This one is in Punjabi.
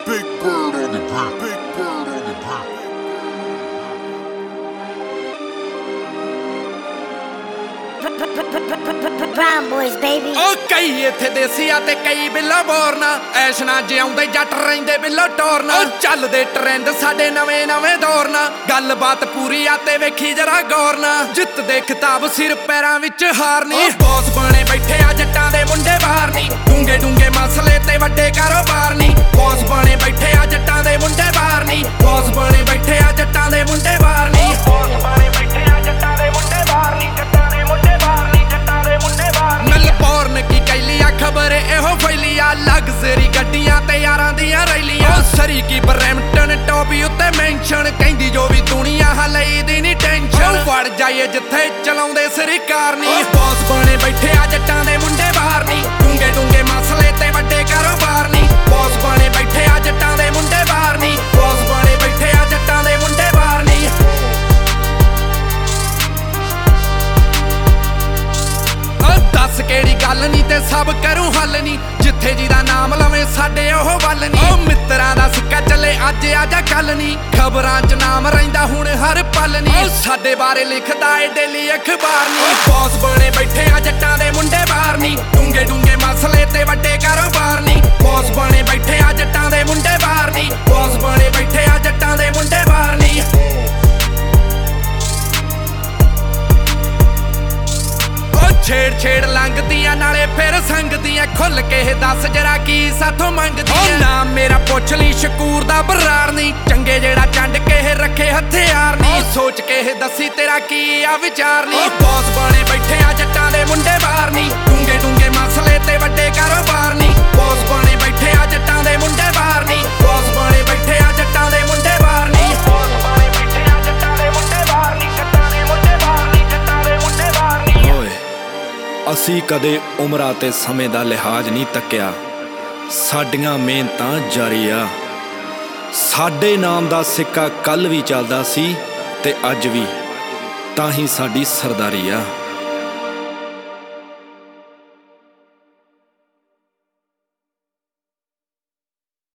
Big bird on the beat. Big bird on the beat. Brown boys, baby. ਓ ਕਈ ਇੱਥੇ ਦੇਸੀ ਆ ਤੇ ਕਈ ਬਿੱਲੋ ਬੋਰਨਾ ਐਸ਼ ਨਾ ਜਿਉਂਦੇ ਜੱਟ ਰਹਿੰਦੇ ਬਿੱਲੋ ਟੋਰਨਾ ਓ ਚੱਲਦੇ ਟ੍ਰੈਂਡ ਸਾਡੇ ਨਵੇਂ ਨਵੇਂ ਦੌਰ ਨਾ ਗੱਲਬਾਤ ਪੂਰੀ ਆ ਤੇ ਵੇਖੀ ਜਰਾ ਗੌਰ ਨਾ ਜਿੱਤ ਦੇ ਖਿਤਾਬ ਸਿਰ ਪੈਰਾਂ ਵਿੱਚ ਹਾਰਨੀ ਬੌਸ ਬਣੇ ਬੈਠੇ ਆ ਜੱਟਾਂ ਦੇ ਮੁੰਡੇ ਬਾਹਰ ਨਹੀਂ ਡੂੰਗੇ ਡੂੰਗੇ ਮਸਲੇ ਤੇ ਵੱਡੇ ਕਾਰੋਬਾਰ ਨਹੀਂ ਬੌਸ ਬਣੇ ਬੈਠੇ ਆ ਜੱਟਾਂ ਦੇ ਮੁੰਡੇ ਬਾਹਰ ਨਹੀਂ ਬੌਸ ਬਣੇ ਬੈਠੇ ਆ ਜੱਟਾਂ ਦੇ ਮੁੰਡੇ ਬਾਹਰ ਨਹੀਂ ਬੌਸ ਬਣੇ ਬੈਠੇ ਆ ਜੱਟਾਂ ਦੇ ਮੁੰਡੇ ਬਾਹਰ ਨਹੀਂ ਜੱਟਾਂ ਦੇ ਮੁੰਡੇ ਬਾਹਰ ਨਹੀਂ ਜੱਟਾਂ ਦੇ ਮੁੰਡੇ ਬਾਹਰ ਮੈਲਬੌਰਨ ਕੀ ਕੈਲੀ ਆ ਖਬਰ ਇਹੋ ਫੈਲੀ ਆ ਲਗਜ਼ਰੀ ਗੱਡੀਆਂ ਤੇ ਯਾਰਾਂ ਦੀਆਂ ਰੈਲੀਆਂ ਸਰੀ ਕੀ ਬਰੈਂਪਟਨ ਟੋਪੀ ਉੱਤੇ ਮੈਂਸ਼ਨ ਕਹਿੰਦੀ ਜੋ ਵੀ ਦੁਨੀਆ ਹਲਈ ਦੀ ਨਹੀਂ ਟੈਨਸ਼ਨ ਵੜ ਜਾਈਏ ਜਿੱਥੇ ਚਲਾਉਂਦੇ ਸਰਕਾਰ ਨਹੀਂ ਬੌਸ ਬਣੇ ਬੈਠੇ ਆ ਜੱਟਾਂ ਦੇ ਮੁੰਡੇ ਬਾਹਰ ਨਹੀਂ ਡੂੰਗੇ ਡੂੰਗੇ ਮਸਲੇ ਤੇ ਵੱਡੇ ਕਾਰੋਬਾਰ ਨਹੀਂ ਬੌਸ ਬਣੇ ਬੈਠੇ ਆ ਜੱਟਾਂ ਦੇ ਮੁੰਡੇ ਬਾਹਰ ਨਹੀਂ ਬੌਸ ਬਣੇ ਬੈਠੇ ਆ ਜੱਟਾਂ ਦੇ ਮੁੰਡੇ ਬਾਹਰ ਨਹੀਂ ਦੱਸ ਕਿਹੜੀ ਗੱਲ ਨਹੀਂ ਤੇ ਸਭ ਕਰੂੰ ਹੱਲ ਨਹੀਂ ਜਿੱਥੇ ਜਿਹਦਾ ਨਾਮ ਲਵੇਂ ਸਾਡੇ ਉਹ ਵੱਲ ਨਹੀਂ ਉਹ ਮਿੱਤਰਾਂ ਦਾ ਸਿੱਕਾ ਚੱਲੇ ਅੱਜ ਆ ਜਾਂ ਕੱਲ ਨਹੀਂ ਖਬਰਾਂ 'ਚ ਨਾਮ ਰਹਿੰਦਾ ਹੁਣ ਹਰ ਪਲ ਨਹੀਂ ਸਾਡੇ ਬਾਰੇ ਲਿਖਦਾ ਏ ਡੇਲੀ ਅਖਬਾਰ ਨਹੀਂ ਬੌਸ ਬਣੇ ਬੈਠੇ ਆ ਜੱਟਾਂ ਦੇ ਮੁੰਡੇ ਬਾਹਰ ਨਹੀਂ ਡੂੰਗੇ ਡੂੰਗੇ ਮਸਲੇ ਤੇ ਵੱਡੇ ਕਾਰੋਬਾਰ ਨਹੀਂ ਬੌਸ ਬਣੇ ਬੈਠੇ ਆ ਜੱਟਾਂ ਦੇ ਮੁੰਡੇ ਬਾਹਰ ਨਹੀਂ ਬੌਸ ਬਣੇ ਬੈਠੇ ਆ ਜੱਟਾਂ ਦੇ ਮੁੰਡੇ ਬਾਹਰ ਨਹੀਂ ਛੇੜ ਛੇੜ ਲੰਘਦੀਆਂ ਨਾਲੇ ਫਿਰ ਸੰਗਦੀਆਂ ਖੁੱਲ ਕੇ ਦੱਸ ਜਰਾ ਕੀ ਸਾਥੋਂ ਮੰਗਦੀਆਂ ਨਾਮ ਮੇਰਾ ਪੁੱਛ ਲਈ ਸ਼ਕੂਰ ਦਾ ਬਰਾੜ ਨਹੀਂ ਚੰਗੇ ਜਿਹੜਾ ਚੰਡ ਕੇ ਰੱਖੇ ਹਥਿਆਰ ਨਹੀਂ ਸੋਚ ਕੇ ਦੱਸੀ ਤੇਰਾ ਕੀ ਆ ਵਿਚਾਰ ਨਹੀਂ ਬੌਸ ਬਣੇ ਬੈਠੇ ਆ ਜੱਟਾਂ ਦੇ ਮੁੰਡੇ ਬਾਹਰ ਨਹੀਂ ਡੂੰਗੇ ਡੂੰਗੇ ਮਸਲੇ ਤੇ ਵੱਡੇ ਕਾਰੋਬਾਰ ਨਹੀਂ ਬੌਸ ਬਣੇ ਬੈਠੇ ਆ ਜੱਟਾਂ ਦੇ ਮੁੰਡੇ ਬਾਹਰ ਨਹੀਂ ਬੌਸ ਬਣੇ ਬੈਠੇ ਆ ਜੱਟਾਂ ਦੇ ਮੁੰਡੇ ਬਾਹਰ ਨਹੀਂ ਬੌਸ ਬਣੇ ਬੈਠੇ ਆ ਜੱਟਾਂ ਦੇ ਮੁੰਡੇ ਬਾਹਰ ਨਹੀਂ ਜੱਟਾਂ ਦੇ ਮੁੰਡੇ ਬਾਹਰ ਨਹੀਂ ਜੱਟਾਂ ਦੇ ਮੁੰਡੇ ਬਾਹਰ ਨਹੀਂ ਓਏ ਅਸੀਂ ਕਦੇ ਉਮਰਾਂ ਤੇ ਸਮੇਂ ਦਾ ਲਿਹਾਜ਼ ਨਹੀਂ ਤੱਕਿਆ ਸਾਡੀਆਂ ਮਿਹਨਤਾਂ ਜਾਰੀ ਆ ਸਾਡੇ ਨਾਮ ਦਾ ਸਿੱਕਾ ਕੱਲ ਵੀ ਚੱਲਦਾ ਸੀ ਤੇ ਅੱਜ ਵੀ ਤਾਂ ਹੀ ਸਾਡੀ ਸਰਦਾਰੀ ਆ।